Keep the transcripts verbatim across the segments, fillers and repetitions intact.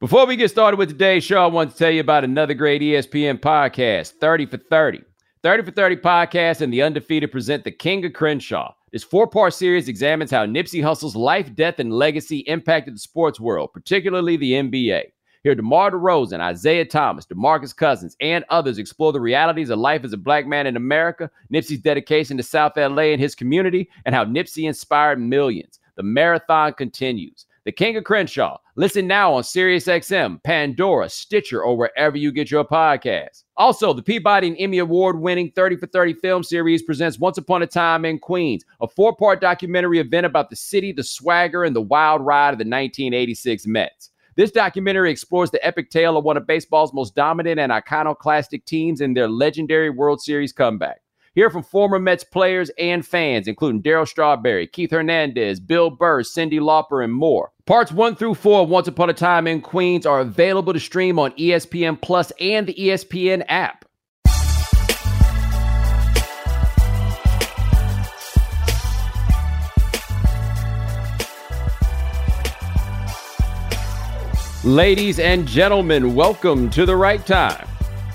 Before we get started with today's show, I want to tell you about another great E S P N podcast, thirty for thirty. thirty for thirty podcast and The Undefeated present The King of Crenshaw. This four-part series examines how Nipsey Hussle's life, death, and legacy impacted the sports world, particularly the N B A. Here, DeMar DeRozan, Isaiah Thomas, DeMarcus Cousins, and others explore the realities of life as a black man in America, Nipsey's dedication to South L A and his community, and how Nipsey inspired millions. The marathon continues. The King of Crenshaw. Listen now on SiriusXM, Pandora, Stitcher, or wherever you get your podcasts. Also, the Peabody and Emmy Award-winning thirty for thirty film series presents Once Upon a Time in Queens, a four-part documentary event about the city, the swagger, and the wild ride of the nineteen eighty-six Mets. This documentary explores the epic tale of one of baseball's most dominant and iconoclastic teams in their legendary World Series comeback. Hear from former Mets players and fans, including Darryl Strawberry, Keith Hernandez, Bill Burr, Cyndi Lauper, and more. Parts one through four of Once Upon a Time in Queens are available to stream on E S P N Plus and the E S P N app. Ladies and gentlemen, welcome to The Right Time.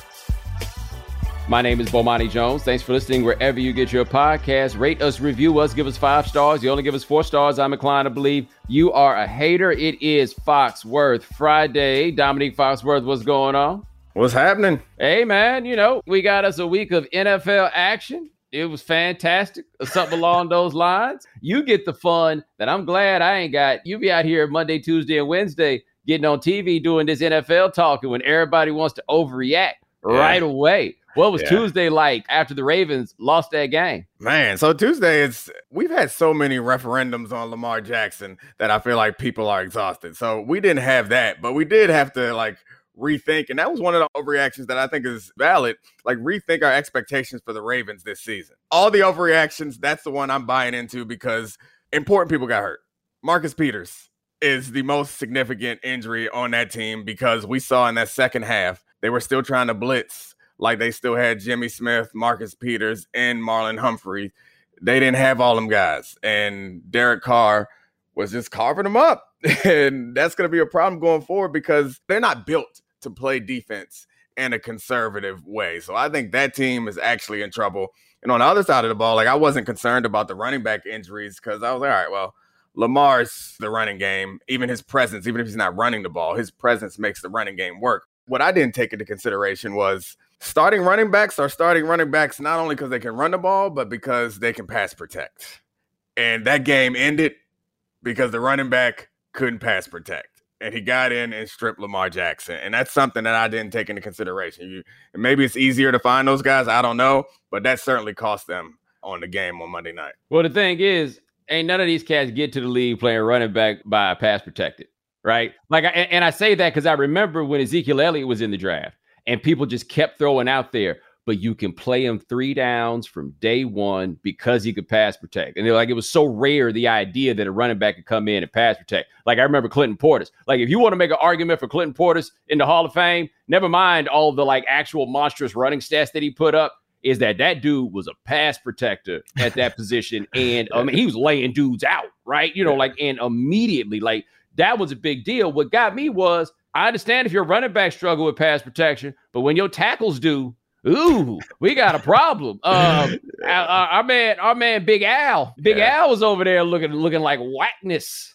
My name is Bomani Jones. Thanks for listening wherever you get your podcast. Rate us, review us, give us five stars. You only give us four stars, I'm inclined to believe you are a hater. It is Foxworth Friday. Dominique Foxworth, what's going on? What's happening? Hey, man, you know, we got us a week of N F L action. It was fantastic, or something along those lines. You get the fun that I'm glad I ain't got. You be out here Monday, Tuesday, and Wednesday getting on T V doing this N F L talking when everybody wants to overreact yeah. right away. What was yeah. Tuesday like after the Ravens lost that game? Man, so Tuesday, it's we've had so many referendums on Lamar Jackson that I feel like people are exhausted. So we didn't have that, but we did have to like rethink. And that was one of the overreactions that I think is valid. Like rethink our expectations for the Ravens this season. All the overreactions, that's the one I'm buying into because important people got hurt. Marcus Peters is the most significant injury on that team because we saw in that second half, they were still trying to blitz. Like they still had Jimmy Smith, Marcus Peters, and Marlon Humphrey. They didn't have all them guys. And Derek Carr was just carving them up. And that's going to be a problem going forward because they're not built to play defense in a conservative way. So I think that team is actually in trouble. And on the other side of the ball, like I wasn't concerned about the running back injuries because I was like, all right, well, Lamar's the running game. Even his presence, even if he's not running the ball, his presence makes the running game work. What I didn't take into consideration was starting running backs are starting running backs not only because they can run the ball, but because they can pass protect. And that game ended because the running back couldn't pass protect. And he got in and stripped Lamar Jackson. And that's something that I didn't take into consideration. You, and maybe it's easier to find those guys. I don't know. But that certainly cost them on the game on Monday night. Well, the thing is, ain't none of these cats get to the league playing running back by pass protected. Right? Like, I, and I say that because I remember when Ezekiel Elliott was in the draft and people just kept throwing out there, but you can play him three downs from day one because he could pass protect. And they're like, it was so rare, the idea that a running back could come in and pass protect. Like I remember Clinton Portis. Like if you want to make an argument for Clinton Portis in the Hall of Fame, never mind all the like actual monstrous running stats that he put up, is that that dude was a pass protector at that position. And I mean, he was laying dudes out, right? You know, like, and immediately, like, that was a big deal. What got me was, I understand if your running back struggle with pass protection, but when your tackles do, ooh, we got a problem. Um, our, our man, our man, Big Al, Big yeah. Al was over there looking, looking like whackness.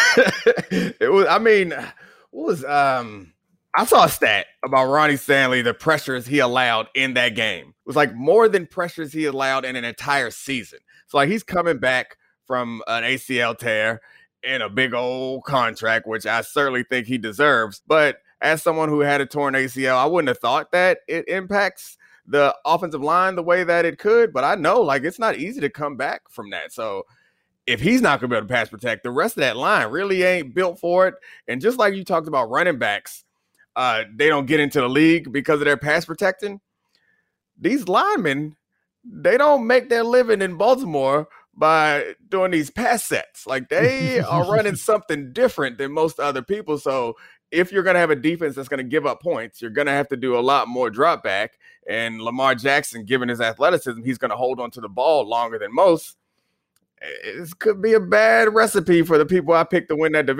It was. I mean, what was um? I saw a stat about Ronnie Stanley, the pressures he allowed in that game. It was like more than pressures he allowed in an entire season. So like he's coming back from an A C L tear in a big old contract, which I certainly think he deserves. But as someone who had a torn A C L, I wouldn't have thought that it impacts the offensive line the way that it could. But I know, like, it's not easy to come back from that. So if he's not going to be able to pass protect, the rest of that line really ain't built for it. And just like you talked about running backs, uh, they don't get into the league because of their pass protecting. These linemen, they don't make their living in Baltimore by doing these pass sets. Like they are running something different than most other people. So if you're going to have a defense that's going to give up points, you're going to have to do a lot more drop back. And Lamar Jackson, given his athleticism, he's going to hold on to the ball longer than most. This could be a bad recipe for the people I picked to win that division.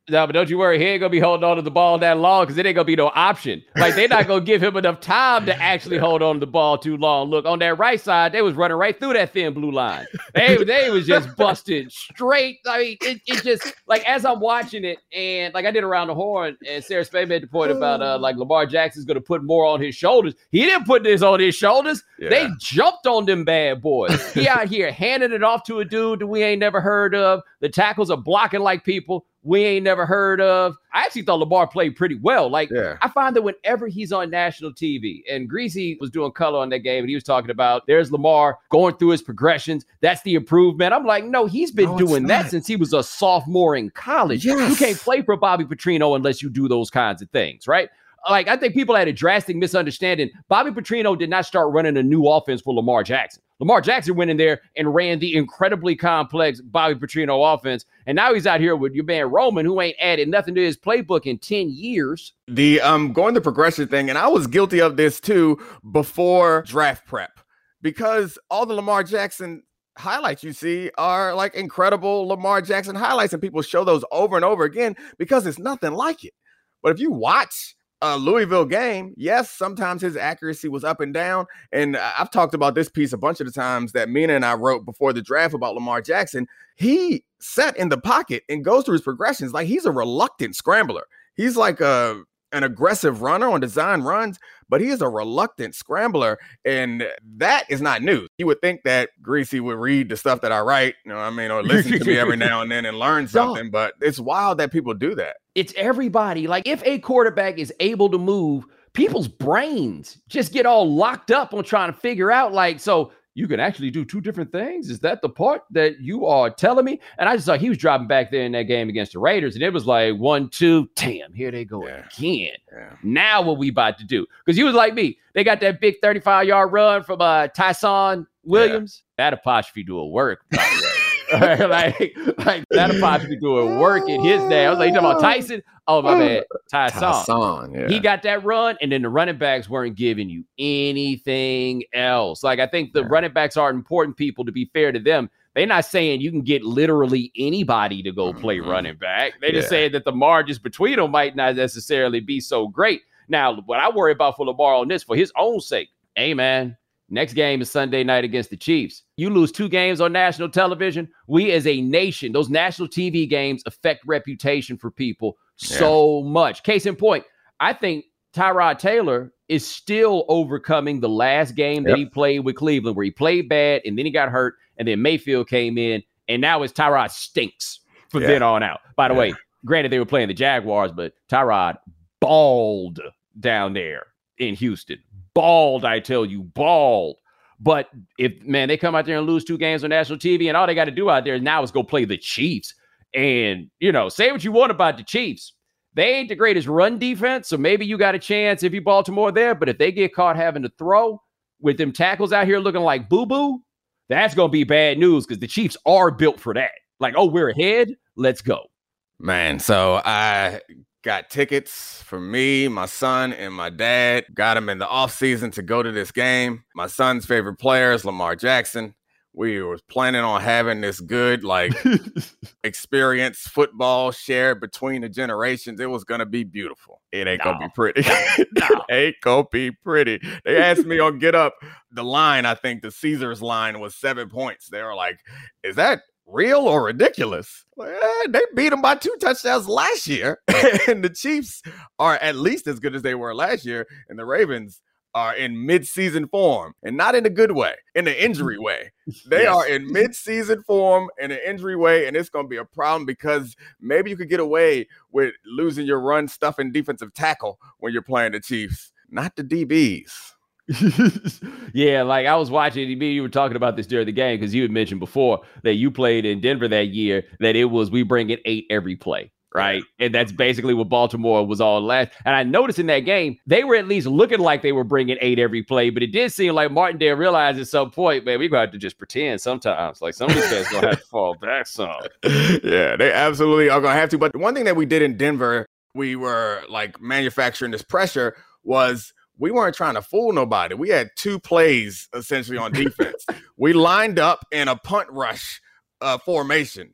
No, but don't you worry. He ain't going to be holding on to the ball that long because it ain't going to be no option. Like, they're not going to give him enough time to actually hold on to the ball too long. Look, on that right side, they was running right through that thin blue line. They, they was just busted straight. I mean, it, it just, like, as I'm watching it, and, like, I did Around the Horn, and Sarah Spade made the point about, uh, like, Lamar Jackson's going to put more on his shoulders. He didn't put this on his shoulders. Yeah. They jumped on them bad boys. He out here handing it off to a dude that we ain't never heard of. The tackles are blocking like people we ain't never heard of. I actually thought Lamar played pretty well. Like, yeah. I find that whenever he's on national T V, and Greasy was doing color on that game, and he was talking about there's Lamar going through his progressions. That's the improvement. I'm like, no, he's been no, doing that since he was a sophomore in college. Yes. You can't play for Bobby Petrino unless you do those kinds of things, right? Like, I think people had a drastic misunderstanding. Bobby Petrino did not start running a new offense for Lamar Jackson. Lamar Jackson went in there and ran the incredibly complex Bobby Petrino offense. And now he's out here with your man Roman, who ain't added nothing to his playbook in ten years. The um going the progression thing, and I was guilty of this too before draft prep, because all the Lamar Jackson highlights you see are like incredible Lamar Jackson highlights, and people show those over and over again because it's nothing like it. But if you watch a Louisville game, yes, sometimes his accuracy was up and down. And I've talked about this piece a bunch of the times that Mina and I wrote before the draft about Lamar Jackson. He sat in the pocket and goes through his progressions like he's a reluctant scrambler. He's like a an aggressive runner on design runs, but he is a reluctant scrambler, and that is not news. You would think that Greasy would read the stuff that I write, you know what I mean, or listen to me every now and then and learn something, but it's wild that people do that. It's everybody. Like, if a quarterback is able to move, people's brains just get all locked up on trying to figure out, like, so you can actually do two different things? Is that the part that you are telling me? And I just thought he was dropping back there in that game against the Raiders, and it was like, one, two, damn, here they go yeah. again. Yeah. Now what we about to do? Because he was like me. They got that big thirty-five-yard run from uh, Tyson Williams. Yeah. That apostrophe doing work, by the way. like, like that apostrophe doing work in his day. I was like, you talking about Tyson? Oh, my bad. Tyson. Tyson yeah. He got that run, and then the running backs weren't giving you anything else. Like, I think the yeah. running backs are important people, to be fair to them. They're not saying you can get literally anybody to go play mm-hmm. running back. They just yeah. saying that the margins between them might not necessarily be so great. Now, what I worry about for Lamar on this, for his own sake, hey, man, next game is Sunday night against the Chiefs. You lose two games on national television. We as a nation, those national T V games affect reputation for people yeah. so much. Case in point, I think Tyrod Taylor is still overcoming the last game that yep. he played with Cleveland, where he played bad and then he got hurt, and then Mayfield came in, and now it's Tyrod stinks from yeah. then on out. By the yeah. way, granted, they were playing the Jaguars, but Tyrod balled down there in Houston. Balled, I tell you, balled. But if, man, they come out there and lose two games on national T V, and all they got to do out there now is go play the Chiefs. And, you know, say what you want about the Chiefs. They ain't the greatest run defense, so maybe you got a chance if you Baltimore there. But if they get caught having to throw with them tackles out here looking like boo-boo, that's going to be bad news, because the Chiefs are built for that. Like, oh, we're ahead. Let's go. Man, so I got tickets for me, my son, and my dad. Got them in the offseason to go to this game. My son's favorite player is Lamar Jackson. We were planning on having this good, like, experience football shared between the generations. It was going to be beautiful. It ain't no. going to be pretty. No. It ain't going to be pretty. They asked me on Get Up, the line, I think the Caesars line was seven points. They were like, is that real or ridiculous? Well, eh, they beat them by two touchdowns last year. And the Chiefs are at least as good as they were last year. And the Ravens are in mid-season form, and not in a good way, in an injury way. They yes. are in mid-season form in an injury way, and it's going to be a problem, because maybe you could get away with losing your run stuffing defensive tackle when you're playing the Chiefs, not the D Bs. Yeah, like I was watching, you were talking about this during the game, because you had mentioned before that you played in Denver that year, that it was we bring it eight every play. Right. And that's basically what Baltimore was all last. And I noticed in that game, they were at least looking like they were bringing eight every play. But it did seem like Martindale realized at some point, man, we're going to have to just pretend sometimes. Like, some of these guys going to have to fall back some. Yeah, they absolutely are going to have to. But the one thing that we did in Denver, we were like manufacturing this pressure, was we weren't trying to fool nobody. We had two plays essentially on defense. We lined up in a punt rush uh, formation.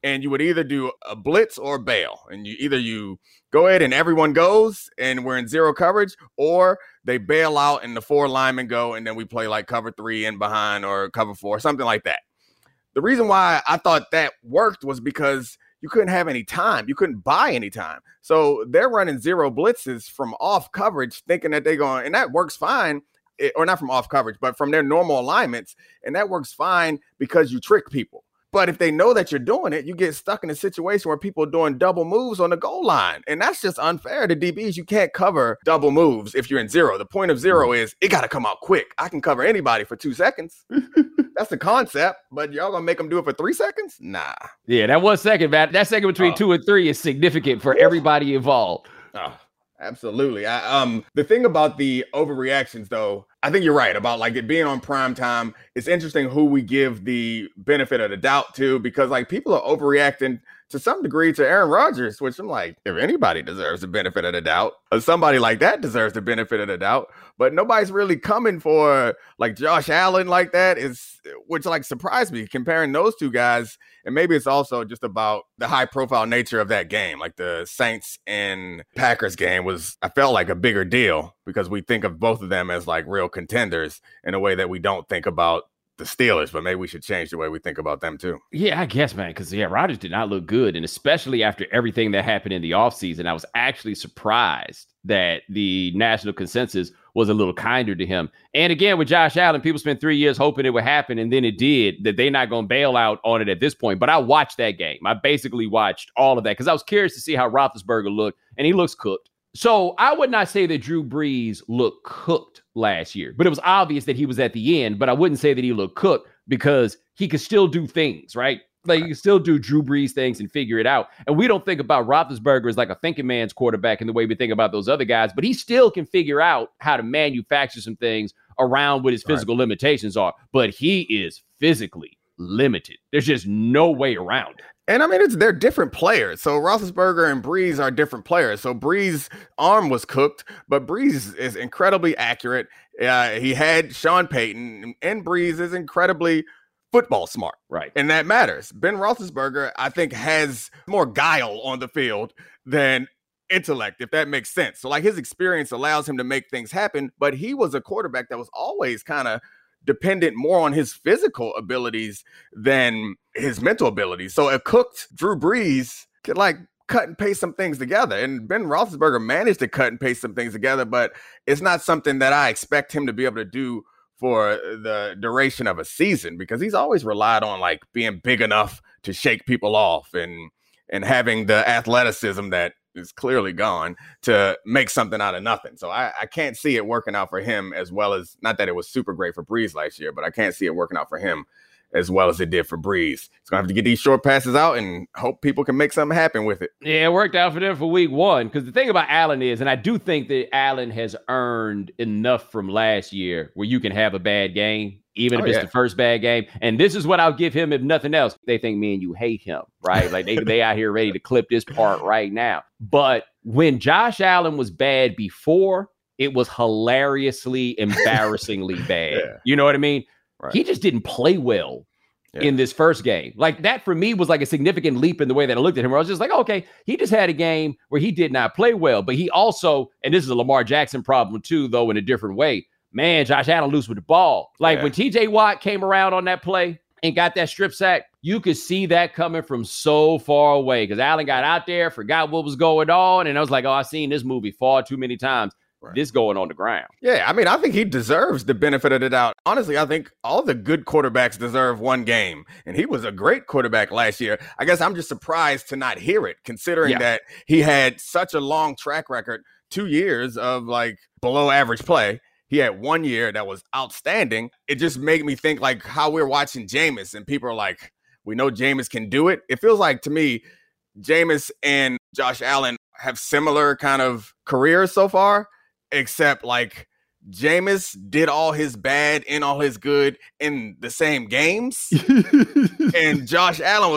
and you would either do a blitz or bail. And you either you go ahead and everyone goes and we're in zero coverage, or they bail out and the four linemen go and then we play like cover three in behind or cover four, something like that. The reason why I thought that worked was because you couldn't have any time. You couldn't buy any time. So they're running zero blitzes from off coverage, thinking that they're going, and that works fine, it, or not from off coverage, but from their normal alignments. And that works fine because you trick people. But if they know that you're doing it, you get stuck in a situation where people are doing double moves on the goal line. And that's just unfair to D Bs. You can't cover double moves if you're in zero. The point of zero is it got to come out quick. I can cover anybody for two seconds. That's the concept. But y'all going to make them do it for three seconds? Nah. Yeah, that one second, man. That second between oh. two and three is significant for everybody involved. Oh. Absolutely. I, um, the thing about the overreactions, though, I think you're right about like it being on prime time. It's interesting who we give the benefit of the doubt to, because like people are overreacting to some degree to Aaron Rodgers, which I'm like, if anybody deserves the benefit of the doubt, or somebody like that deserves the benefit of the doubt, but nobody's really coming for like Josh Allen like that, is which like surprised me comparing those two guys. And maybe it's also just about the high profile nature of that game. Like the Saints and Packers game was, I felt like a bigger deal because we think of both of them as like real contenders in a way that we don't think about the Steelers, but maybe we should change the way we think about them too. Yeah, I guess, man, because yeah, Rodgers did not look good. And especially after everything that happened in the offseason, I was actually surprised that the national consensus was a little kinder to him. And again, with Josh Allen, people spent three years hoping it would happen, and then it did, that they're not going to bail out on it at this point. But I watched that game. I basically watched all of that because I was curious to see how Roethlisberger looked, and he looks cooked. So I would not say that Drew Brees looked cooked last year, but it was obvious that he was at the end. But I wouldn't say that he looked cooked because he could still do things, right? Like he can still do Drew Brees things and figure it out. And we don't think about Roethlisberger as like a thinking man's quarterback in the way we think about those other guys, but he still can figure out how to manufacture some things around what his physical right. limitations are. But he is physically limited. There's just no way around it. And I mean, it's they're different players. So Roethlisberger and Brees are different players. So Brees' arm was cooked, but Brees is incredibly accurate. Uh, he had Sean Payton, and Brees is incredibly football smart. Right. And that matters. Ben Roethlisberger, I think, has more guile on the field than intellect, if that makes sense. So like his experience allows him to make things happen, but he was a quarterback that was always kind of dependent more on his physical abilities than his mental abilities. So a cooked Drew Brees could like cut and paste some things together. And Ben Roethlisberger managed to cut and paste some things together, but it's not something that I expect him to be able to do for the duration of a season, because he's always relied on like being big enough to shake people off and and having the athleticism that is clearly gone to make something out of nothing. So I, I can't see it working out for him as well as, not that it was super great for Brees last year, but I can't see it working out for him as well as it did for Brees. He's going to have to get these short passes out and hope people can make something happen with it. Yeah, it worked out for them for week one. Because the thing about Allen is, and I do think that Allen has earned enough from last year where you can have a bad game, even oh, if it's yeah. the first bad game. And this is what I'll give him, if nothing else. They think me and you hate him, right? Like they, they out here ready to clip this part right now. But when Josh Allen was bad before, it was hilariously, embarrassingly bad. Yeah. You know what I mean? Right. He just didn't play well yeah. in this first game. Like that for me was like a significant leap in the way that I looked at him, where I was just like, okay, he just had a game where he did not play well, but he also, and this is a Lamar Jackson problem too, though in a different way, man, Josh Allen loose with the ball. Like yeah. when T J Watt came around on that play and got that strip sack, you could see that coming from so far away because Allen got out there, forgot what was going on, and I was like, oh, I've seen this movie far too many times. Right. This going on the ground. Yeah, I mean, I think he deserves the benefit of the doubt. Honestly, I think all the good quarterbacks deserve one game. And he was a great quarterback last year. I guess I'm just surprised to not hear it, considering yeah. that he had such a long track record, two years of like below average play. He had one year that was outstanding. It just made me think like how we're watching Jameis and people are like, we know Jameis can do it. It feels like to me, Jameis and Josh Allen have similar kind of careers so far. Except like Jameis did all his bad and all his good in the same games. And Josh Allen was like,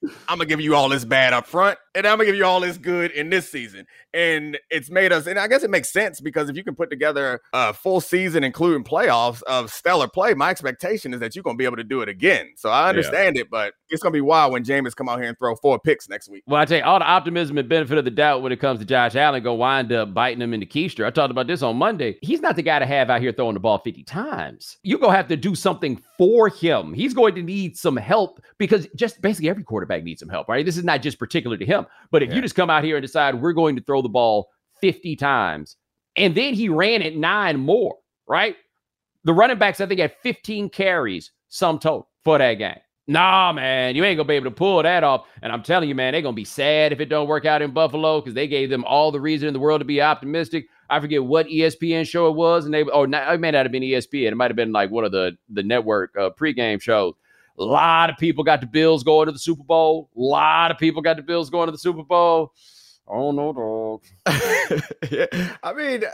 I'm going to give you all this bad up front, and I'm going to give you all this good in this season. And it's made us, and I guess it makes sense because if you can put together a full season, including playoffs of stellar play, my expectation is that you're going to be able to do it again. So I understand yeah. it, but it's going to be wild when Jameis come out here and throw four picks next week. Well, I tell you, all the optimism and benefit of the doubt when it comes to Josh Allen go wind up biting him in the keister. I talked about this on Monday. He's not the guy to have out here throwing the ball fifty times. You're going to have to do something for him. He's going to need some help because just basically every quarterback needs some help, right? This is not just particular to him. But if yeah. you just come out here and decide we're going to throw the ball fifty times, and then he ran it nine more, right? The running backs, I think, had fifteen carries, sum total, for that game. Nah, man, you ain't going to be able to pull that off. And I'm telling you, man, they're going to be sad if it don't work out in Buffalo because they gave them all the reason in the world to be optimistic. I forget what E S P N show it was. and they Oh, not, it may not have been E S P N. It might have been like one of the, the network uh, pregame shows. A lot of people got the Bills going to the Super Bowl. A lot of people got the Bills going to the Super Bowl. Oh, no, dog. yeah. I mean,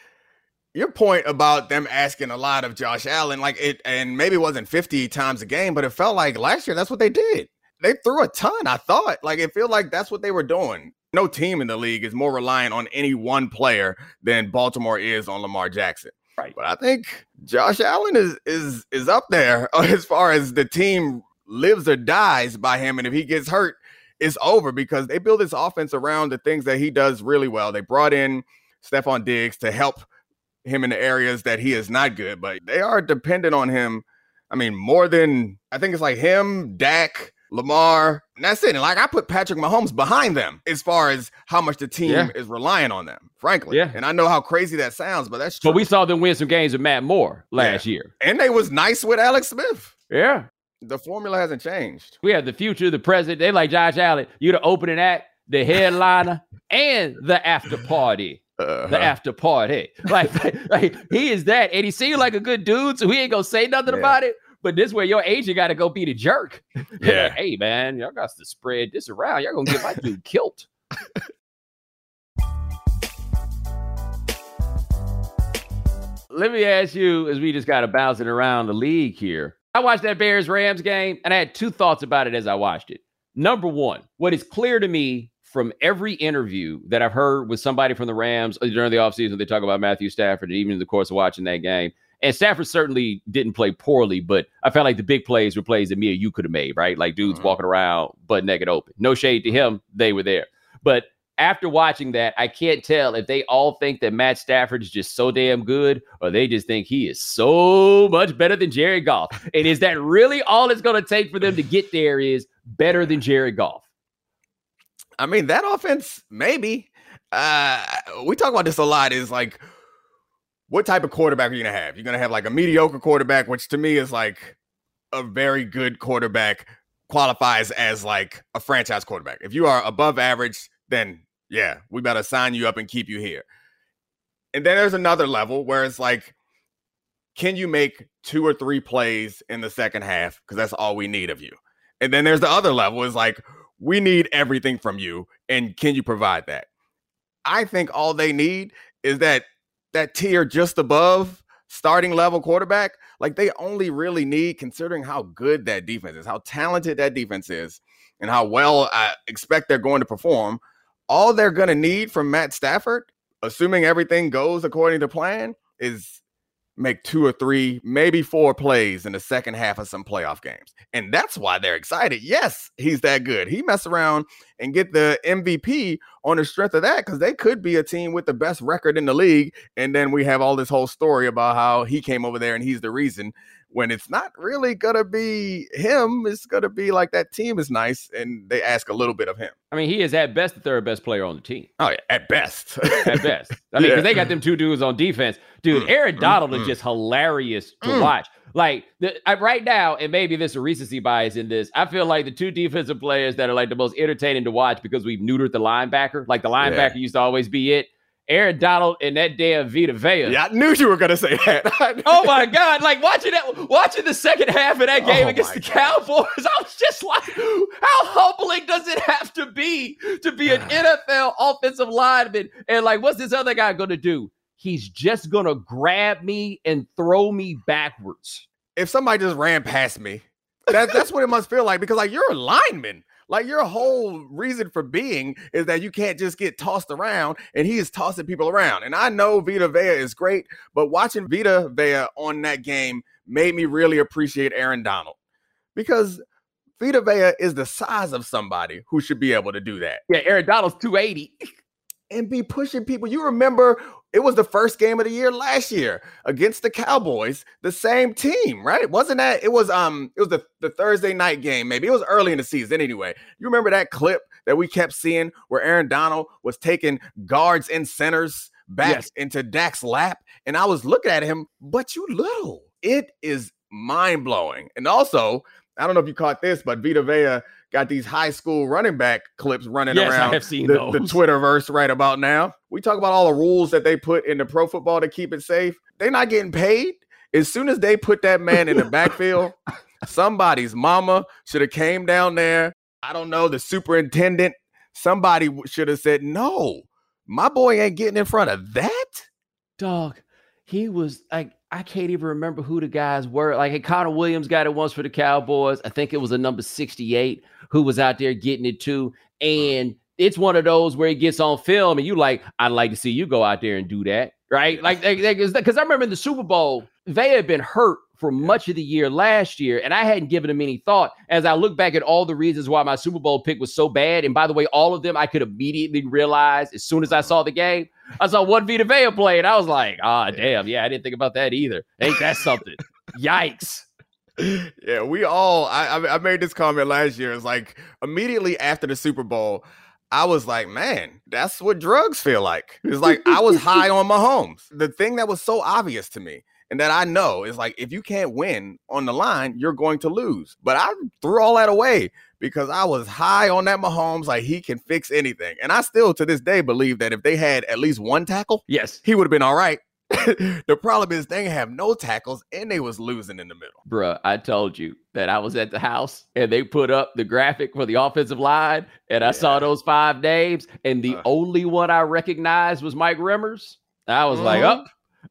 your point about them asking a lot of Josh Allen, like it, and maybe it wasn't fifty times a game, but it felt like last year that's what they did. They threw a ton, I thought. Like, it felt like that's what they were doing. No team in the league is more reliant on any one player than Baltimore is on Lamar Jackson. Right. But I think Josh Allen is is is up there as far as the team lives or dies by him. And if he gets hurt, it's over because they build this offense around the things that he does really well. They brought in Stephon Diggs to help him in the areas that he is not good, but they are dependent on him. I mean, more than I think it's like him, Dak, Lamar, and that's it. And like I put Patrick Mahomes behind them as far as how much the team yeah. is relying on them, frankly. Yeah. And I know how crazy that sounds, but that's true. But we saw them win some games with Matt Moore last yeah. year. And they was nice with Alex Smith. Yeah. The formula hasn't changed. We have the future, the present. They like Josh Allen. You're the opening act, the headliner, and the after party. Uh-huh. The after party. Like, like he is that. And he seemed like a good dude, so he ain't gonna say nothing yeah. about it. But this way, your agent got to go be the jerk. Yeah. Like, hey, man, y'all got to spread this around. Y'all going to get my dude killed. Let me ask you, as we just got to bounce it around the league here. I watched that Bears-Rams game, and I had two thoughts about it as I watched it. Number one, what is clear to me from every interview that I've heard with somebody from the Rams during the offseason, they talk about Matthew Stafford, and even in the course of watching that game. And Stafford certainly didn't play poorly, but I felt like the big plays were plays that me or you could have made, right? Like dudes mm-hmm. walking around butt naked open. No shade to him. They were there. But after watching that, I can't tell if they all think that Matt Stafford is just so damn good or they just think he is so much better than Jared Goff. And is that really all it's going to take for them to get there is better than Jared Goff? I mean, that offense, maybe. Uh, we talk about this a lot is like, what type of quarterback are you going to have? You're going to have like a mediocre quarterback, which to me is like a very good quarterback qualifies as like a franchise quarterback. If you are above average, then yeah, we better sign you up and keep you here. And then there's another level where it's like, can you make two or three plays in the second half? Because that's all we need of you. And then there's the other level is like, we need everything from you. And can you provide that? I think all they need is that that tier just above starting level quarterback. Like they only really need, considering how good that defense is, how talented that defense is, and how well I expect they're going to perform. All they're going to need from Matt Stafford, assuming everything goes according to plan, is make two or three, maybe four plays in the second half of some playoff games. And that's why they're excited. Yes, he's that good. He mess around and get the M V P on the strength of that because they could be a team with the best record in the league. And then we have all this whole story about how he came over there and he's the reason, when it's not really going to be him. It's going to be like that team is nice and they ask a little bit of him. I mean, he is at best the third best player on the team. Oh, yeah, at best. At best. I mean, because yeah. they got them two dudes on defense. Dude, mm, Aaron Donald mm, is just hilarious to mm. watch. Like, the, I, right now, and maybe there's a recency bias in this, I feel like the two defensive players that are like the most entertaining to watch because we've neutered the linebacker. Like, the linebacker yeah. used to always be it. Aaron Donald and that damn Vita Vea. Yeah, I knew you were going to say that. Oh, my God. Like, watching that, watching the second half of that game oh against the God. Cowboys, I was just like, how humbling does it have to be to be an N F L offensive lineman? And, like, what's this other guy going to do? He's just going to grab me and throw me backwards. If somebody just ran past me, that, that's what it must feel like because, like, you're a lineman. Like, your whole reason for being is that you can't just get tossed around, and he is tossing people around. And I know Vita Vea is great, but watching Vita Vea on that game made me really appreciate Aaron Donald, because Vita Vea is the size of somebody who should be able to do that. Yeah, Aaron Donald's two eighty. And be pushing people. You remember it was the first game of the year last year against the Cowboys, the same team, right? Wasn't that? It was um, it was the, the Thursday night game, maybe. It was early in the season anyway. You remember that clip that we kept seeing where Aaron Donald was taking guards and centers back yes. into Dak's lap? And I was looking at him, but you little. It is mind-blowing. And also, I don't know if you caught this, but Vita Vea got these high school running back clips running yes, around I have seen the, those. the Twitterverse right about now. We talk about all the rules that they put into pro football to keep it safe. They're not getting paid. As soon as they put that man in the backfield, somebody's mama should have came down there. I don't know, the superintendent. Somebody should have said, no, my boy ain't getting in front of that. Dog, he was like, I can't even remember who the guys were. Like, hey, Connor Williams got it once for the Cowboys. I think it was a number sixty-eight who was out there getting it too. And it's one of those where he gets on film and you like, I'd like to see you go out there and do that. Right? Like, because I remember in the Super Bowl, Vea had been hurt for much of the year last year, and I hadn't given him any thought. As I look back at all the reasons why my Super Bowl pick was so bad, and by the way, all of them I could immediately realize as soon as I saw the game. I saw one Vita Vea play, and I was like, ah, damn, yeah, I didn't think about that either. Ain't that something? Yikes. Yeah, we all, I, I made this comment last year. It's like immediately after the Super Bowl, I was like, man, that's what drugs feel like. It's like I was high on Mahomes. The thing that was so obvious to me and that I know is like, if you can't win on the line, you're going to lose. But I threw all that away because I was high on that Mahomes, like he can fix anything. And I still to this day believe that if they had at least one tackle, yes, he would have been all right. The problem is they have no tackles and they was losing in the middle. Bruh, I told you that I was at the house and they put up the graphic for the offensive line and I yeah. saw those five names and the uh. only one I recognized was Mike Remmers. I was mm-hmm. like, oh,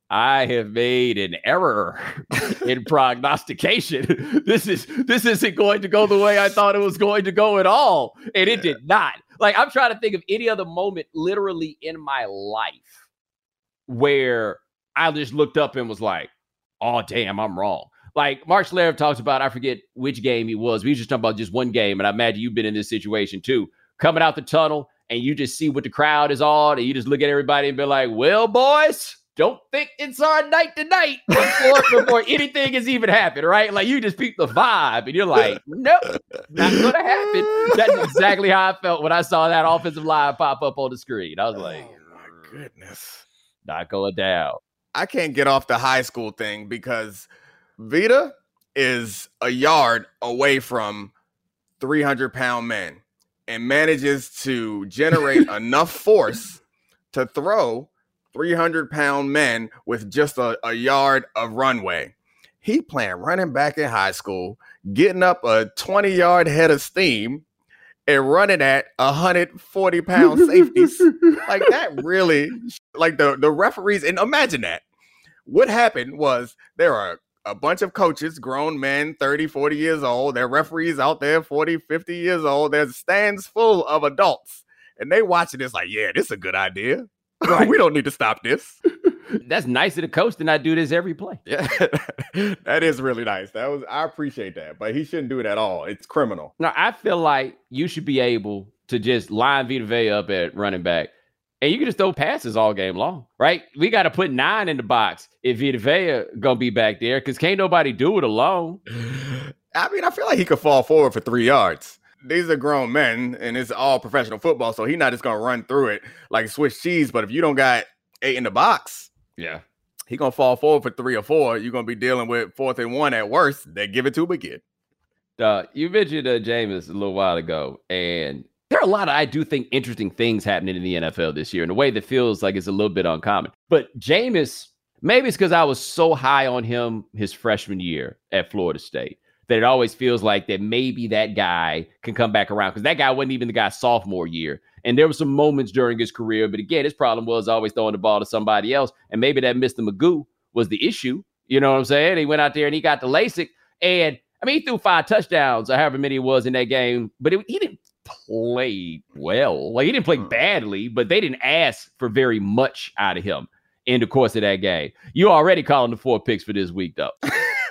I have made an error in prognostication. This is this isn't going to go the way I thought it was going to go at all. And it yeah. did not. Like, I'm trying to think of any other moment literally in my life where I just looked up and was like, oh, damn, I'm wrong. Like Mark Schlereth talks about, I forget which game he was. We were just talking about just one game. And I imagine you've been in this situation too. Coming out the tunnel and you just see what the crowd is on. And you just look at everybody and be like, well, boys, don't think it's our night tonight before, before anything has even happened, right? Like you just peep the vibe and you're like, nope, not going to happen. That's exactly how I felt when I saw that offensive line pop up on the screen. I was like, oh my goodness. Not going down. I can't get off the high school thing because Vita is a yard away from three hundred pound men and manages to generate enough force to throw three hundred pound men with just a, a yard of runway. He playing running back in high school, getting up a twenty yard head of steam and running at one hundred forty pound safeties. Like that really, like the, the referees, and imagine that. What happened was there are a bunch of coaches, grown men, thirty, forty years old. There are referees out there, forty, fifty years old. There's stands full of adults. And they watching this like, yeah, this is a good idea. Right. We don't need to stop this. That's nice of the coach to not do this every play. Yeah, that is really nice. That was I appreciate that, but he shouldn't do it at all. It's criminal. Now, I feel like you should be able to just line Vita Vea up at running back, and you can just throw passes all game long, right? We got to put nine in the box if Vita Vea gonna be back there because can't nobody do it alone. I mean, I feel like he could fall forward for three yards. These are grown men, and it's all professional football, so he's not just gonna run through it like Swiss cheese. But if you don't got eight in the box, yeah, he gonna fall forward for three or four. You're gonna be dealing with fourth and one at worst. They give it to him again. Uh, you mentioned uh, Jameis a little while ago, and there are a lot of, I do think, interesting things happening in the N F L this year in a way that feels like it's a little bit uncommon. But Jameis, maybe it's because I was so high on him his freshman year at Florida State that it always feels like that maybe that guy can come back around because that guy wasn't even the guy's sophomore year. And there were some moments during his career, but again, his problem was always throwing the ball to somebody else. And maybe that Mister Magoo was the issue. You know what I'm saying? He went out there and he got the LASIK. And I mean, he threw five touchdowns or however many it was in that game, but it, he didn't play well. Like, he didn't play badly, but they didn't ask for very much out of him in the course of that game. You already calling the four picks for this week, though.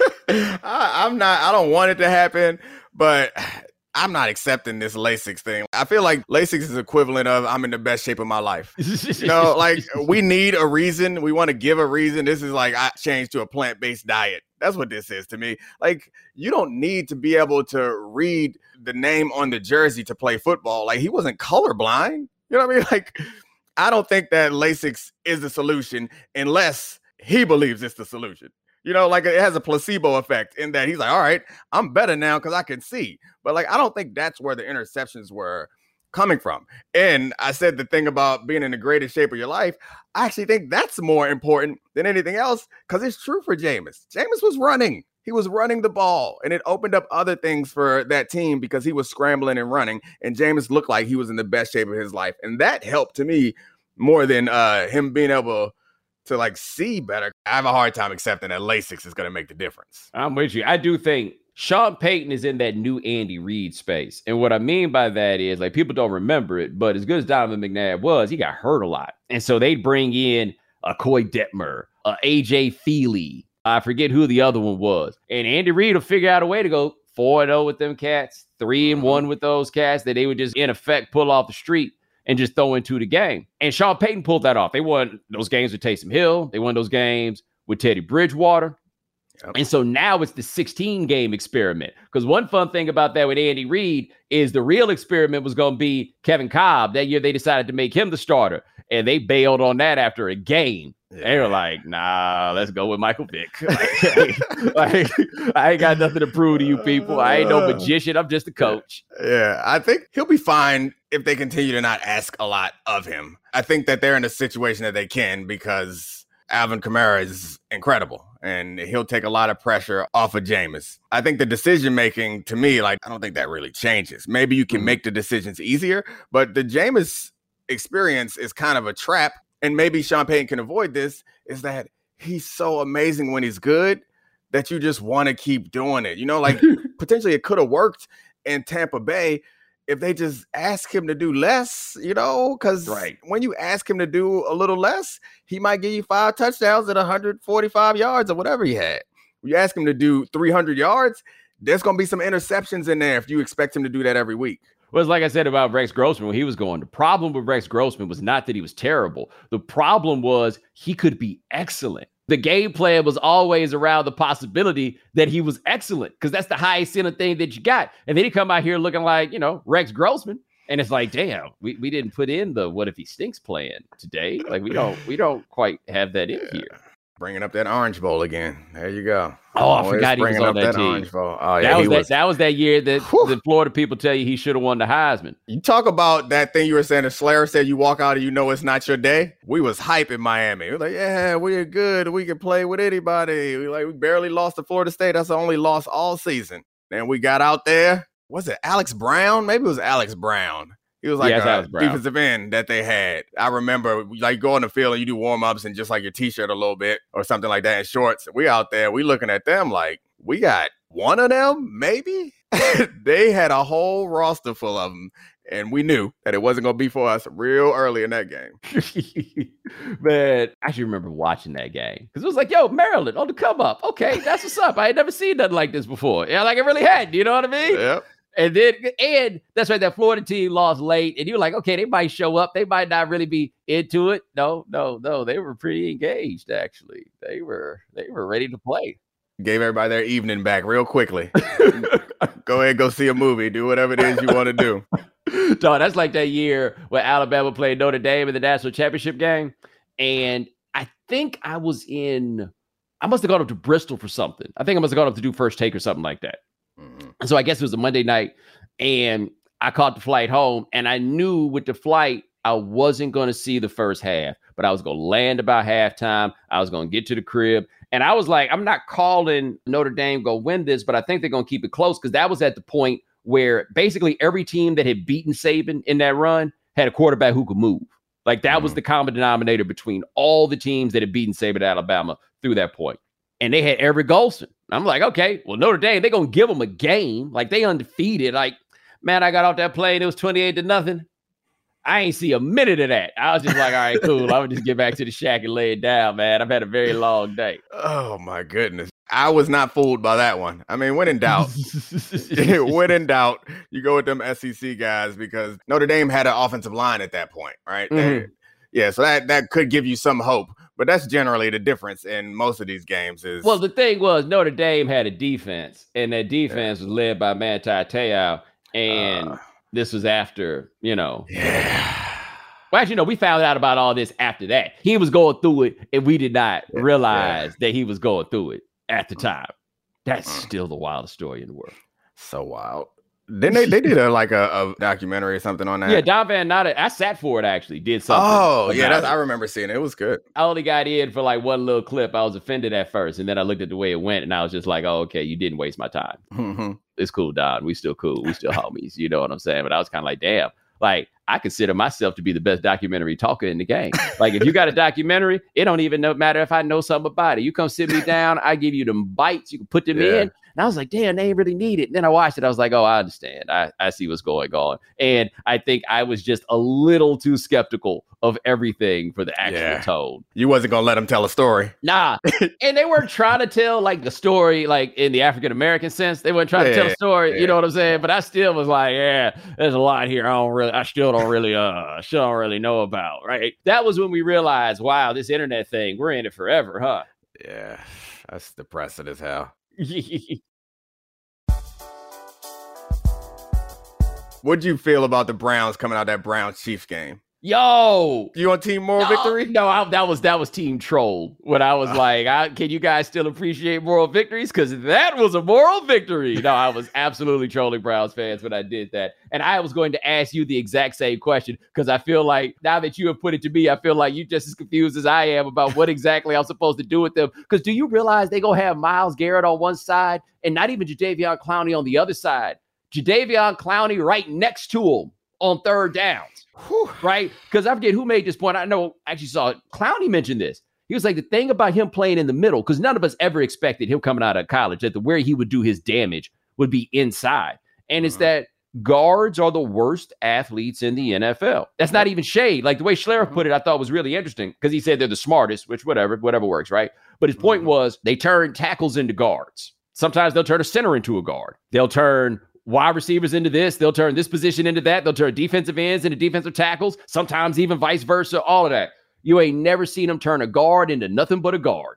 I, I'm not, I don't want it to happen, but I'm not accepting this Lasix thing. I feel like Lasix is equivalent of I'm in the best shape of my life. You know, like, we need a reason. We want to give a reason. This is like, I changed to a plant-based diet. That's what this is to me. Like, you don't need to be able to read the name on the jersey to play football. Like, he wasn't colorblind. You know what I mean? Like, I don't think that Lasix is the solution unless he believes it's the solution. You know, like, it has a placebo effect in that he's like, all right, I'm better now because I can see. But, like, I don't think that's where the interceptions were coming from. And I said the thing about being in the greatest shape of your life, I actually think that's more important than anything else because it's true for Jameis. Jameis was running. He was running the ball, and it opened up other things for that team because he was scrambling and running, and Jameis looked like he was in the best shape of his life. And that helped to me more than uh, him being able to, like, see better. I have a hard time accepting that Lasix is going to make the difference. I'm with you. I do think Sean Payton is in that new Andy Reid space. And what I mean by that is, like, people don't remember it, but as good as Donovan McNabb was, he got hurt a lot. And so they'd bring in a Coy Detmer, a A J Feely. I forget who the other one was. And Andy Reid will figure out a way to go four and oh with them cats, three and one with those cats that they would just, in effect, pull off the street and just throw into the game. And Sean Payton pulled that off. They won those games with Taysom Hill. They won those games with Teddy Bridgewater. Yep. And so now it's the sixteen-game experiment. Because one fun thing about that with Andy Reid is the real experiment was going to be Kevin Kolb. That year they decided to make him the starter. And they bailed on that after a game. Yeah. They were like, nah, let's go with Michael Vick. like, like, I ain't got nothing to prove to you people. I ain't no magician. I'm just a coach. Yeah, I think he'll be fine if they continue to not ask a lot of him. I think that they're in a situation that they can because Alvin Kamara is incredible and he'll take a lot of pressure off of Jameis. I think the decision making, to me, like, I don't think that really changes. Maybe you can mm-hmm. make the decisions easier, but the Jameis experience is kind of a trap. And maybe Sean Payton can avoid this, is that he's so amazing when he's good that you just want to keep doing it. You know, like, potentially it could have worked in Tampa Bay if they just ask him to do less, you know, because right. when you ask him to do a little less, he might give you five touchdowns at one hundred forty-five yards or whatever he had. You ask him to do three hundred yards, there's going to be some interceptions in there if you expect him to do that every week. Well, it's like I said about Rex Grossman when he was going. The problem with Rex Grossman was not that he was terrible. The problem was he could be excellent. The game plan was always around the possibility that he was excellent because that's the highest center thing that you got. And then he come out here looking like, you know, Rex Grossman. And it's like, damn, we, we didn't put in the what if he stinks plan today. Like, we don't we don't quite have that in here. Bringing up that Orange Bowl again. There you go. Oh, I Always forgot he was on that, that team. Orange Bowl. Oh, yeah, that, was that, was... that was that year that the Florida people tell you he should have won the Heisman. You talk about that thing you were saying, if Slayer said you walk out and you know it's not your day. We was hype in Miami. We were like, yeah, we're good. We can play with anybody. We like we barely lost to Florida State. That's the only loss all season. Then we got out there. Was it Alex Brown? Maybe it was Alex Brown. He was like yeah, a defensive end that they had. I remember, like, go on the field and you do warm-ups and just like your T-shirt a little bit or something like that in shorts. We out there, we looking at them like, we got one of them, maybe? They had a whole roster full of them, and we knew that it wasn't going to be for us real early in that game. Man, I actually remember watching that game because it was like, yo, Maryland on the come up. Okay, that's what's up. I had never seen nothing like this before. Yeah, like it really had. You know what I mean? Yep. And then, and that's right, that Florida team lost late. And you're like, okay, they might show up. They might not really be into it. No, no, no. They were pretty engaged, actually. They were they were ready to play. Gave everybody their evening back real quickly. Go ahead, go see a movie. Do whatever it is you want to do. So that's like that year where Alabama played Notre Dame in the national championship game. And I think I was in, I must have gone up to Bristol for something. I think I must have gone up to do First Take or something like that. Mm-hmm. So I guess it was a Monday night and I caught the flight home and I knew with the flight, I wasn't going to see the first half, but I was going to land about halftime. I was going to get to the crib and I was like, I'm not calling Notre Dame go win this, but I think they're going to keep it close because that was at the point where basically every team that had beaten Saban in that run had a quarterback who could move. Like that mm-hmm. was the common denominator between all the teams that had beaten Saban at Alabama through that point. And they had Everett Golston. I'm like, okay, well, Notre Dame, they're going to give them a game. Like, they undefeated. Like, Man, I got off that plane. It was twenty-eight to nothing. I ain't see a minute of that. I was just like, all right, cool. I'm gonna just get back to the shack and lay it down, man. I've had a very long day. Oh my goodness. I was not fooled by that one. I mean, when in doubt, when in doubt, you go with them S E C guys because Notre Dame had an offensive line at that point, right? Mm-hmm. They, yeah, so that, that could give you some hope. But that's generally the difference in most of these games is... Well, the thing was, Notre Dame had a defense, and that defense yeah. was led by Manti Te'o, and... Uh, This was after, you know. Yeah. Well, actually, no, we found out about all this after that. He was going through it, and we did not realize yeah. that he was going through it at the time. That's still the wildest story in the world. So wild. Then they, they did a like a, a documentary or something on that. Yeah, Don Van Natta, I sat for it actually, did something. Oh, yeah, that's, I remember seeing it. It was good. I only got in for like one little clip. I was offended at first, and then I looked at the way it went, and I was just like, oh, okay, you didn't waste my time. Mm-hmm. It's cool, Don. We still cool. We still homies. You know what I'm saying? But I was kind of like, damn, like I consider myself to be the best documentary talker in the game. Like if you got a documentary, it don't even know, matter if I know something about it. You come sit me down, I give you them bites, you can put them yeah. in. And I was like, damn, they ain't really need it. And then I watched it. I was like, oh, I understand. I, I see what's going on. And I think I was just a little too skeptical of everything for the actual yeah. tone. You wasn't going to let them tell a story. Nah. And they weren't trying to tell like the story, like in the African-American sense. They weren't trying yeah. to tell a story. Yeah. You know what I'm saying? But I still was like, yeah, there's a lot here. I don't really, I still don't really, uh, still don't really know about. Right. That was when we realized, wow, this internet thing, we're in it forever, huh? Yeah. That's depressing as hell. What'd you feel about the Browns coming out of that Browns Chiefs game? Yo, you on team moral no, victory? No, I, that was that was team troll. When I was uh, like, I, can you guys still appreciate moral victories? Because that was a moral victory. No, I was absolutely trolling Browns fans when I did that. And I was going to ask you the exact same question because I feel like now that you have put it to me, I feel like you're just as confused as I am about what exactly I'm supposed to do with them. Because do you realize they're going to have Myles Garrett on one side and not even Jadeveon Clowney on the other side? Jadeveon Clowney right next to him on third downs. Whew, right? Because I forget who made this point. I know I actually saw it. Clowney mentioned this. He was like, the thing about him playing in the middle, because none of us ever expected him coming out of college that the where he would do his damage would be inside. And it's that guards are the worst athletes in the N F L. That's not even shade. Like the way Schlereth put it, I thought was really interesting because he said they're the smartest, which whatever, whatever works, right? But his point was they turn tackles into guards. Sometimes they'll turn a center into a guard. They'll turn wide receivers into this. They'll turn this position into that. They'll turn defensive ends into defensive tackles. Sometimes even vice versa, all of that. You ain't never seen them turn a guard into nothing but a guard.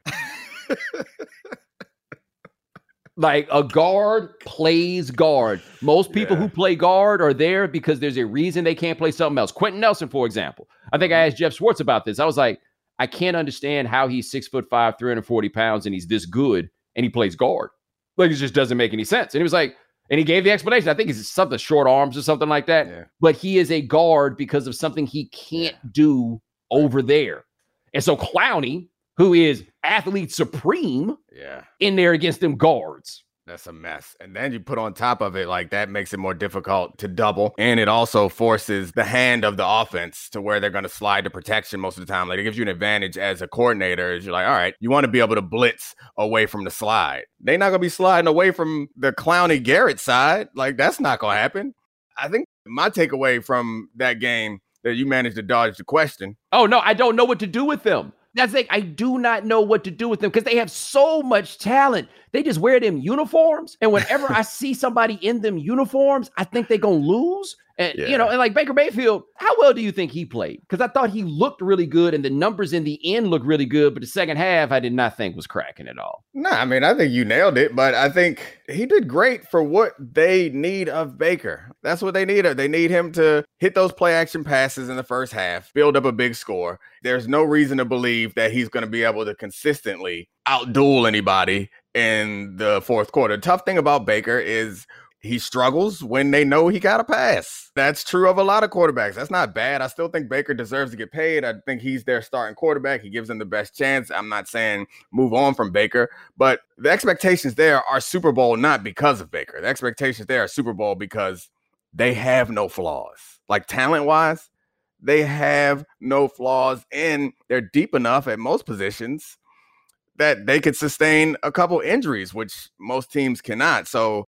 Like a guard plays guard. Most people yeah. who play guard are there because there's a reason they can't play something else. Quentin Nelson, for example. I think I asked Jeff Schwartz about this. I was like, I can't understand how he's six foot five, three hundred forty pounds, and he's this good, and he plays guard. Like, it just doesn't make any sense. And he was like, and he gave the explanation. I think it's something short arms or something like that. Yeah. But he is a guard because of something he can't yeah. do over there. And so Clowney, who is athlete supreme, yeah, in there against them guards. That's a mess. And then you put on top of it, like that makes it more difficult to double. And it also forces the hand of the offense to where they're going to slide to protection most of the time. Like it gives you an advantage as a coordinator. Is you're like, all right, you want to be able to blitz away from the slide. They're not going to be sliding away from the Clowney Garrett side. Like that's not going to happen. I think my takeaway from that game that you managed to dodge the question. Oh, no, I don't know what to do with them. That's like, I do not know what to do with them because they have so much talent. They just wear them uniforms. And whenever I see somebody in them uniforms, I think they're going to lose. And, yeah. you know, and like Baker Mayfield, how well do you think he played? Because I thought he looked really good and the numbers in the end looked really good. But the second half, I did not think was cracking at all. No, nah, I mean, I think you nailed it. But I think he did great for what they need of Baker. That's what they need. They need him to hit those play action passes in the first half, build up a big score. There's no reason to believe that he's going to be able to consistently outduel anybody in the fourth quarter. The tough thing about Baker is he struggles when they know he got to pass. That's true of a lot of quarterbacks. That's not bad. I still think Baker deserves to get paid. I think he's their starting quarterback. He gives them the best chance. I'm not saying move on from Baker, but the expectations there are Super Bowl not because of Baker. The expectations there are Super Bowl because they have no flaws. Like talent-wise, they have no flaws, and they're deep enough at most positions that they could sustain a couple injuries, which most teams cannot. So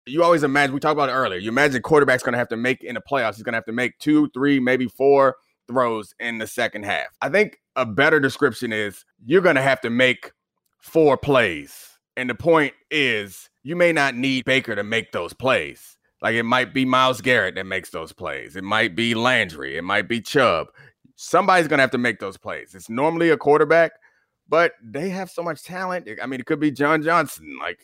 You always imagine, we talked about it earlier, you imagine quarterback's going to have to make in the playoffs, he's going to have to make two, three, maybe four throws in the second half. I think a better description is you're going to have to make four plays. And the point is, you may not need Baker to make those plays. Like, it might be Myles Garrett that makes those plays. It might be Landry. It might be Chubb. Somebody's going to have to make those plays. It's normally a quarterback, but they have so much talent. I mean, it could be John Johnson, like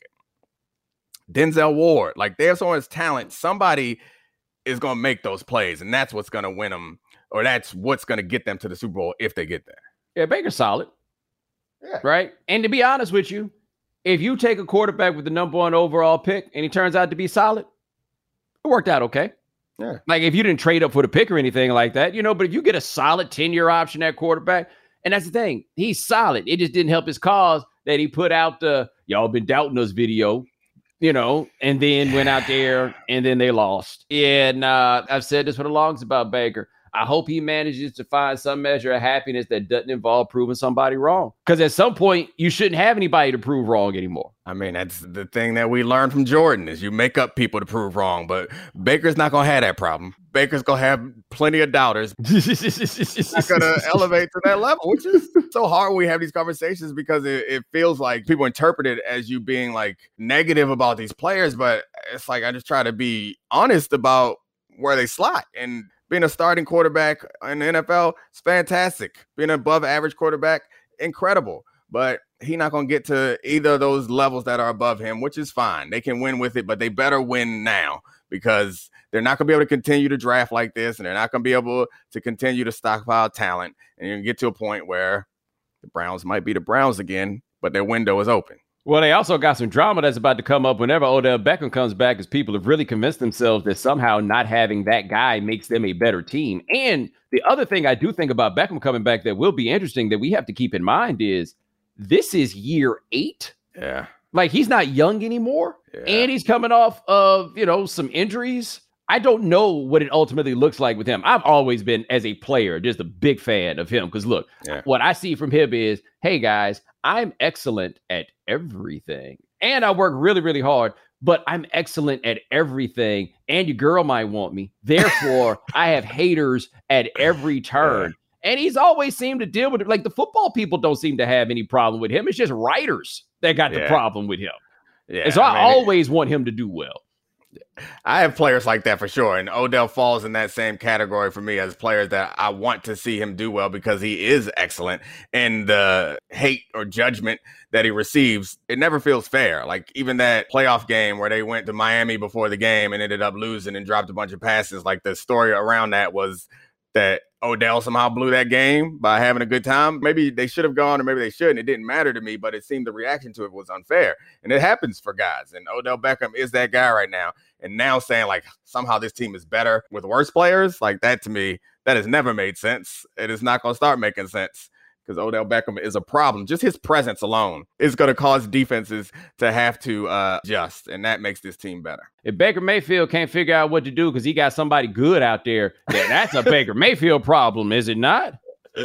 Denzel Ward. Like, they have so much talent. Somebody is going to make those plays, and that's what's going to win them, or that's what's going to get them to the Super Bowl if they get there. Yeah, Baker's solid. Yeah. Right? And to be honest with you, if you take a quarterback with the number one overall pick and he turns out to be solid, it worked out okay. Yeah. Like, if you didn't trade up for the pick or anything like that, you know, but if you get a solid ten-year option at quarterback, and that's the thing, he's solid. It just didn't help his cause that he put out the y'all been doubting us video, you know, and then went out there and then they lost. And uh, I've said this for the longest about Baker. I hope he manages to find some measure of happiness that doesn't involve proving somebody wrong. Because at some point, you shouldn't have anybody to prove wrong anymore. I mean, that's the thing that we learned from Jordan is you make up people to prove wrong. But Baker's not going to have that problem. Baker's going to have plenty of doubters. He's not going to elevate to that level, which is so hard when we have these conversations because it, it feels like people interpret it as you being like negative about these players. But it's like I just try to be honest about where they slot. And being a starting quarterback in the N F L is fantastic. Being an above average quarterback, incredible. But he's not going to get to either of those levels that are above him, which is fine. They can win with it, but they better win now because they're not going to be able to continue to draft like this, and they're not going to be able to continue to stockpile talent. And you're going to get to a point where the Browns might be the Browns again, but their window is open. Well, they also got some drama that's about to come up whenever Odell Beckham comes back, because people have really convinced themselves that somehow not having that guy makes them a better team. And the other thing I do think about Beckham coming back that will be interesting that we have to keep in mind is this is year eight. Yeah. Like, he's not young anymore. Yeah. And he's coming off of, you know, some injuries. I don't know what it ultimately looks like with him. I've always been, as a player, just a big fan of him. Because, look, yeah. what I see from him is, hey, guys, I'm excellent at everything. And I work really, really hard, but I'm excellent at everything. And your girl might want me. Therefore, I have haters at every turn. Yeah. And he's always seemed to deal with it. Like, the football people don't seem to have any problem with him. It's just writers that got yeah. the problem with him. Yeah, and so I, I mean, always it, want him to do well. I have players like that for sure. And Odell falls in that same category for me as players that I want to see him do well because he is excellent. And the hate or judgment that he receives, it never feels fair. Like, even that playoff game where they went to Miami before the game and ended up losing and dropped a bunch of passes. Like, the story around that was that Odell somehow blew that game by having a good time. Maybe they should have gone or maybe they shouldn't. It didn't matter to me, but it seemed the reaction to it was unfair. And it happens for guys. And Odell Beckham is that guy right now. And now saying, like, somehow this team is better with worse players, like, that to me, that has never made sense. It is not going to start making sense because Odell Beckham is a problem. Just his presence alone is going to cause defenses to have to uh, adjust, and that makes this team better. If Baker Mayfield can't figure out what to do because he got somebody good out there, then that's a Baker Mayfield problem, is it not?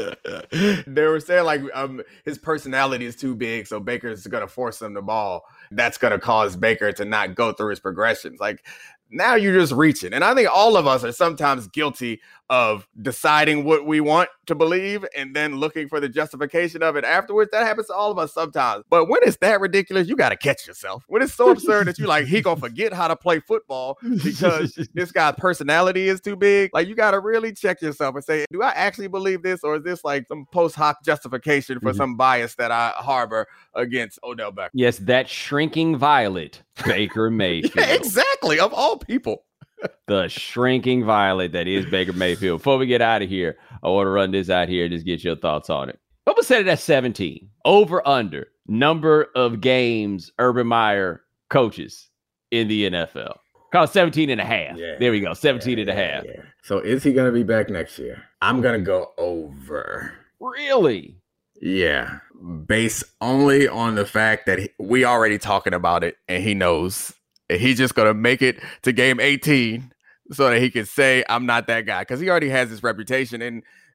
They were saying, like, um, his personality is too big, so Baker's going to force him the ball. That's going to cause Baker to not go through his progressions. Like, now you're just reaching. And I think all of us are sometimes guilty of deciding what we want to believe and then looking for the justification of it afterwards. That happens to all of us sometimes. But when it's that ridiculous, you got to catch yourself. When it's so absurd that you're like, he going to forget how to play football because this guy's personality is too big. Like, you got to really check yourself and say, do I actually believe this? Or is this like some post hoc justification for mm-hmm. some bias that I harbor against Odell Beckham? Yes, that shrinking violet, Baker Mayfield. Yeah, exactly. Of all people. The shrinking violet that is Baker Mayfield. Before we get out of here, I want to run this out here and just get your thoughts on it. I'm going to set it at seventeen. Over under number of games Urban Meyer coaches in the N F L. Call it seventeen and a half. Yeah. There we go. seventeen yeah, and a half. Yeah, yeah. So is he going to be back next year? I'm going to go over. Really? Yeah. Based only on the fact that he, we already talking about it and he knows. And he's just going to make it to game eighteen so that he can say, I'm not that guy. Because he already has this reputation. And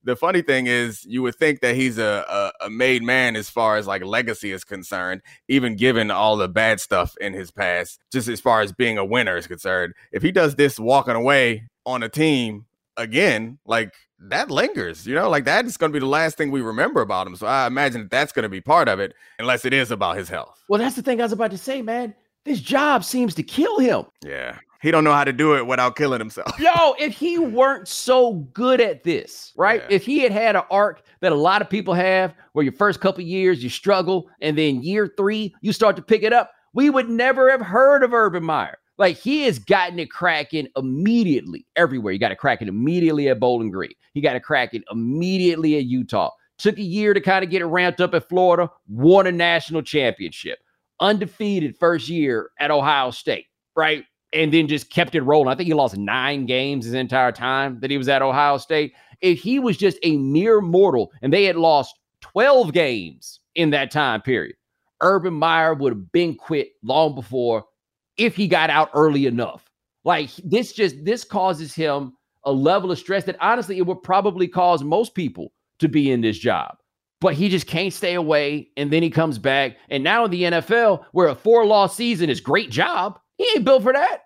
the funny thing is you would think that he's a, a, a made man as far as like legacy is concerned, even given all the bad stuff in his past, just as far as being a winner is concerned. If he does this walking away on a team again, like that lingers, you know, like that is going to be the last thing we remember about him. So I imagine that that's going to be part of it, unless it is about his health. Well, that's the thing I was about to say, man. This job seems to kill him. Yeah. He don't know how to do it without killing himself. Yo, if he weren't so good at this, right? Yeah. If he had had an arc that a lot of people have, where your first couple of years you struggle, and then year three you start to pick it up, we would never have heard of Urban Meyer. Like, he has gotten it cracking immediately everywhere. He got it cracking immediately at Bowling Green. He got it cracking immediately at Utah. Took a year to kind of get it ramped up at Florida. Won a national championship. Undefeated first year at Ohio State, right? And then just kept it rolling. I think he lost nine games his entire time that he was at Ohio State. If he was just a mere mortal and they had lost twelve games in that time period, Urban Meyer would have been quit long before if he got out early enough. Like, this just, this causes him a level of stress that honestly it would probably cause most people to be in this job. But he just can't stay away, and then he comes back. And now in the N F L, where a four-loss season is great job, he ain't built for that.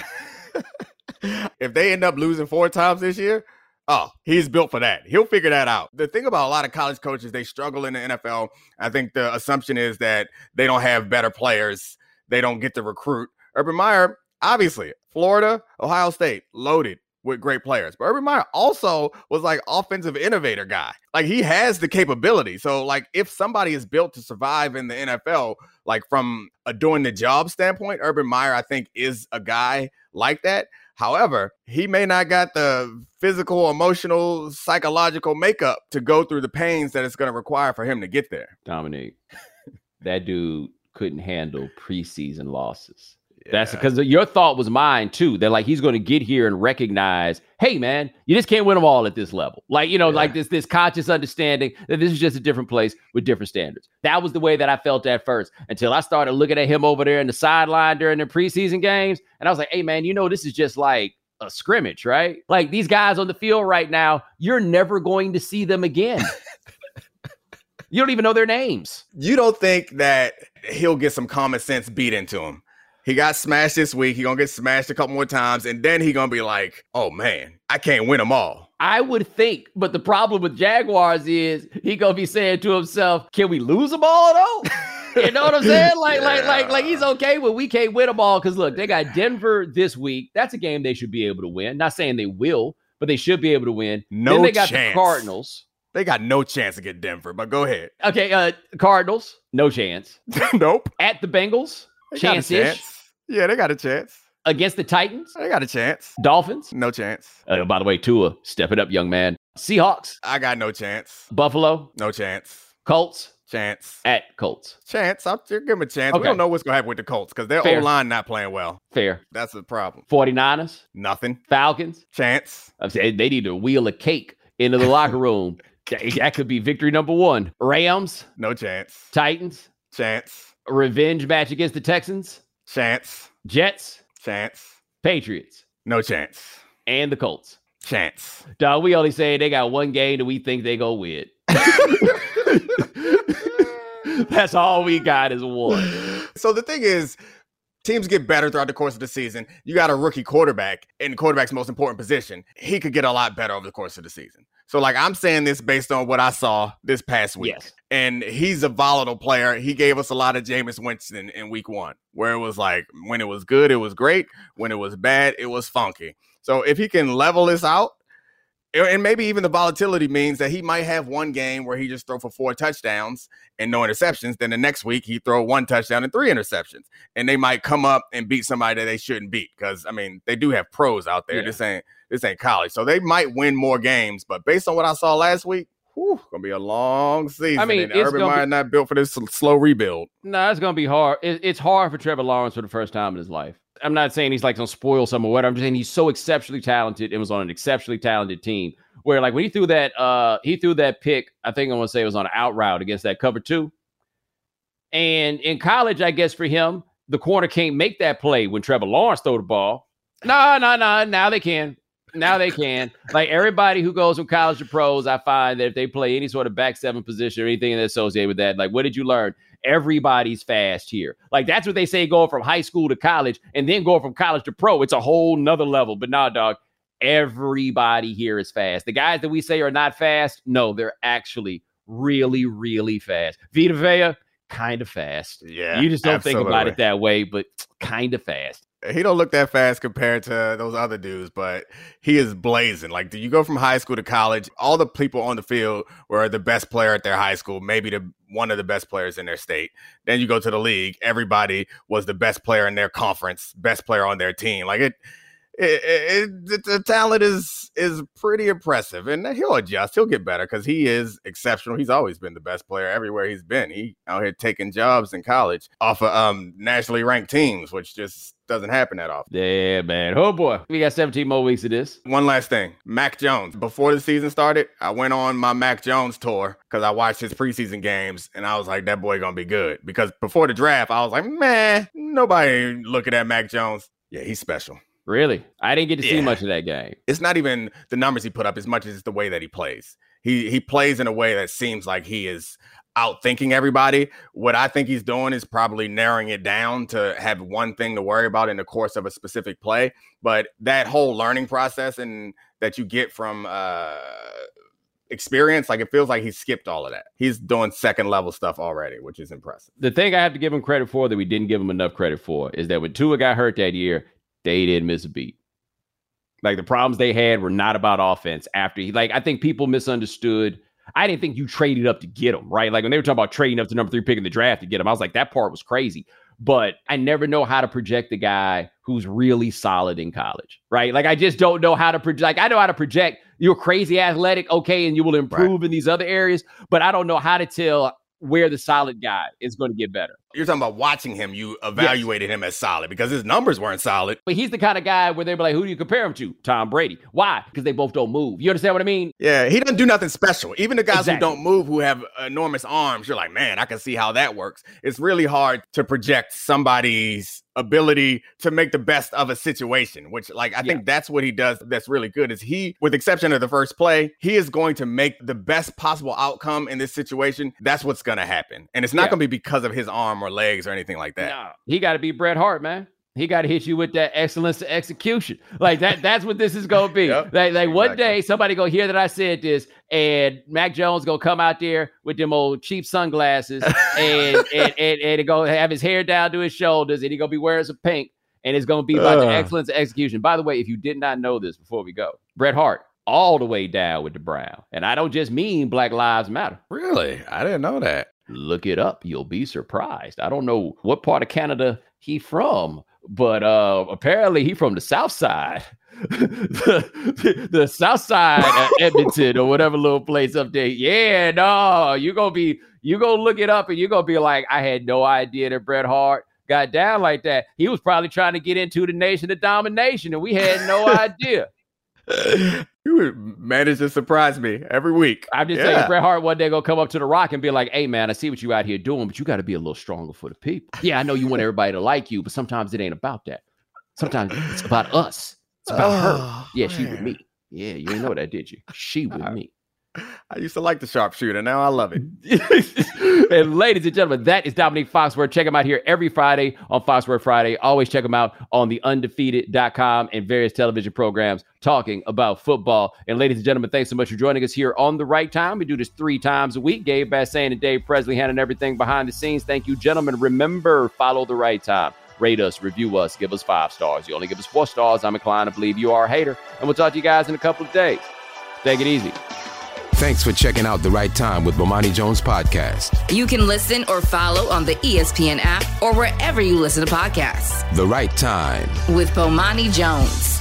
If they end up losing four times this year, oh, he's built for that. He'll figure that out. The thing about a lot of college coaches, they struggle in the N F L. I think the assumption is that they don't have better players. They don't get to recruit. Urban Meyer, obviously, Florida, Ohio State, loaded with great players. But Urban Meyer also was like offensive innovator guy. Like, he has the capability. So like, if somebody is built to survive in the N F L, like from a doing the job standpoint, Urban Meyer, I think, is a guy like that. However, he may not got the physical, emotional, psychological makeup to go through the pains that it's going to require for him to get there. Dominique, that dude couldn't handle preseason losses. That's because your thought was mine too. That like, he's going to get here and recognize, hey man, you just can't win them all at this level. Like, you know, yeah. like this, this conscious understanding that this is just a different place with different standards. That was the way that I felt at first, until I started looking at him over there in the sideline during the preseason games. And I was like, hey man, you know, this is just like a scrimmage, right? Like, these guys on the field right now, you're never going to see them again. You don't even know their names. You don't think that he'll get some common sense beat into him? He got smashed this week. He gonna get smashed a couple more times, and then he gonna be like, oh man, I can't win them all. I would think, but the problem with Jaguars is he gonna be saying to himself, can we lose them all though? You know what I'm saying? Like, yeah. like, like, like he's okay when we can't win them all. Cause look, they got Denver this week. That's a game they should be able to win. Not saying they will, but they should be able to win. No Then they got chance. the Cardinals. They got no chance to get Denver, but go ahead. Okay, uh, Cardinals, no chance. Nope. At the Bengals, chance-ish. Chance. Yeah, they got a chance. Against the Titans? They got a chance. Dolphins? No chance. Uh, by the way, Tua, step it up, young man. Seahawks? I got no chance. Buffalo? No chance. Colts? Chance. At Colts? Chance. I'll give them a chance. Okay. We don't know what's going to happen with the Colts because their Fair. O-line not playing well. Fair. That's the problem. forty-niners? Nothing. Falcons? Chance. I'm saying they need to wheel a cake into the locker room. That could be victory number one. Rams? No chance. Titans? Chance. A revenge match against the Texans? Chance. Jets? Chance. Patriots? No chance. And the Colts? Chance. Dog, we only say they got one game that we think they go win. That's all we got is one. So the thing is, teams get better throughout the course of the season. You got a rookie quarterback in the quarterback's most important position. He could get a lot better over the course of the season. So, like, I'm saying this based on what I saw this past week. Yes. And he's a volatile player. He gave us a lot of Jameis Winston in week one, where it was like, when it was good, it was great. When it was bad, it was funky. So if he can level this out, and maybe even the volatility means that he might have one game where he just throw for four touchdowns and no interceptions. Then the next week he throw one touchdown and three interceptions. And they might come up and beat somebody that they shouldn't beat. Because, I mean, they do have pros out there. Yeah. This ain't this ain't college. So they might win more games. But based on what I saw last week, whew, gonna be a long season. I mean, and Urban Meyer be, not built for this slow rebuild. No, nah, it's gonna be hard. It, it's hard for Trevor Lawrence for the first time in his life. I'm not saying he's like gonna spoil some or whatever. I'm just saying he's so exceptionally talented and was on an exceptionally talented team. Where like when he threw that, uh, he threw that pick. I think I want to say it was on an out route against that cover two. And in college, I guess for him, the corner can't make that play when Trevor Lawrence throw the ball. No, no, no. Now they can. Now they can. Like everybody who goes from college to pros, I find that if they play any sort of back seven position or anything that's associated with that, like what did you learn? Everybody's fast here. Like that's what they say going from high school to college and then going from college to pro. It's a whole nother level. But nah, dog, everybody here is fast. The guys that we say are not fast, no, they're actually really, really fast. Vita Vea, kind of fast. Yeah, you just don't absolutely. think about it that way, but kind of fast. He don't look that fast compared to those other dudes, but he is blazing. Like, do you go from high school to college? All the people on the field were the best player at their high school, maybe the one of the best players in their state. Then you go to the league. Everybody was the best player in their conference, best player on their team. Like it, it, it, it the talent is is pretty impressive, and he'll adjust. He'll get better because he is exceptional. He's always been the best player everywhere he's been. He out here taking jobs in college off of um, nationally ranked teams, which just doesn't happen that often. Yeah, man. Oh, boy. We got seventeen more weeks of this. One last thing. Mac Jones. Before the season started, I went on my Mac Jones tour because I watched his preseason games, and I was like, that boy going to be good. Because before the draft, I was like, man, nobody looking at Mac Jones. Yeah, he's special. Really? I didn't get to yeah. see much of that game. It's not even the numbers he put up as much as it's the way that he plays. He he plays in a way that seems like he is outthinking everybody. What I think he's doing is probably narrowing it down to have one thing to worry about in the course of a specific play. But that whole learning process and that you get from uh, experience, like it feels like he skipped all of that. He's doing second level stuff already, which is impressive. The thing I have to give him credit for that we didn't give him enough credit for is that when Tua got hurt that year, they didn't miss a beat. Like the problems they had were not about offense after he, like, I think people misunderstood. I didn't think you traded up to get him, right? Like when they were talking about trading up to number three pick in the draft to get him, I was like, that part was crazy. But I never know how to project the guy who's really solid in college, right? Like I just don't know how to project. Like I know how to project you're crazy athletic, okay, and you will improve right. in these other areas, but I don't know how to tell where the solid guy is going to get better. You're talking about watching him. You evaluated yes. him as solid because his numbers weren't solid. But he's the kind of guy where they'd be like, who do you compare him to? Tom Brady. Why? Because they both don't move. You understand what I mean? Yeah, he doesn't do nothing special. Even the guys exactly. who don't move, who have enormous arms, you're like, man, I can see how that works. It's really hard to project somebody's ability to make the best of a situation, which like, I yeah. think that's what he does. That's really good is he, with the exception of the first play, he is going to make the best possible outcome in this situation. That's what's going to happen. And it's not yeah. going to be because of his arm or legs or anything like that. No, he got to be Bret Hart, man. He got to hit you with that excellence to execution. Like that, that's what this is going to be. Yep, like, like exactly. one day somebody going to hear that I said this and Mac Jones going to come out there with them old cheap sunglasses and, and, and, and going to have his hair down to his shoulders and he going to be wearing some pink and it's going to be about uh. the excellence to execution. By the way, if you did not know this before we go, Bret Hart all the way down with the Brown. And I don't just mean Black Lives Matter. Really? I didn't know that. Look it up. You'll be surprised. I don't know what part of Canada he from, but uh, apparently he from the South Side, the, the, the South Side of Edmonton or whatever little place up there. Yeah, no, you're going to be, you're going to look it up and you're going to be like, I had no idea that Bret Hart got down like that. He was probably trying to get into the Nation of Domination and we had no idea. You would manage to surprise me every week. I'm just yeah. saying Bret Hart one day gonna come up to The Rock and be like, hey man, I see what you out here doing, but you got to be a little stronger for the people. Yeah, I know you want everybody to like you, but sometimes it ain't about that. Sometimes it's about us. It's about oh, her. Yeah, man. She with me. Yeah, you didn't know that, did you? She with I, me. I used to like the sharpshooter. Now I love it. And ladies and gentlemen, that is Dominique Foxworth. Check him out here every Friday on Foxworth Friday. Always check him out on the undefeated dot com and various television programs talking about football. And ladies and gentlemen, thanks so much for joining us here on The Right Time. We do this three times a week. Gabe Bassane and Dave Presley handling everything behind the scenes. Thank you, gentlemen. Remember, follow The Right Time. Rate us, review us, give us five stars. You only give us four stars, I'm inclined to believe you are a hater. And we'll talk to you guys in a couple of days. Take it easy. Thanks for checking out The Right Time with Bomani Jones podcast. You can listen or follow on the E S P N app or wherever you listen to podcasts. The Right Time with Bomani Jones.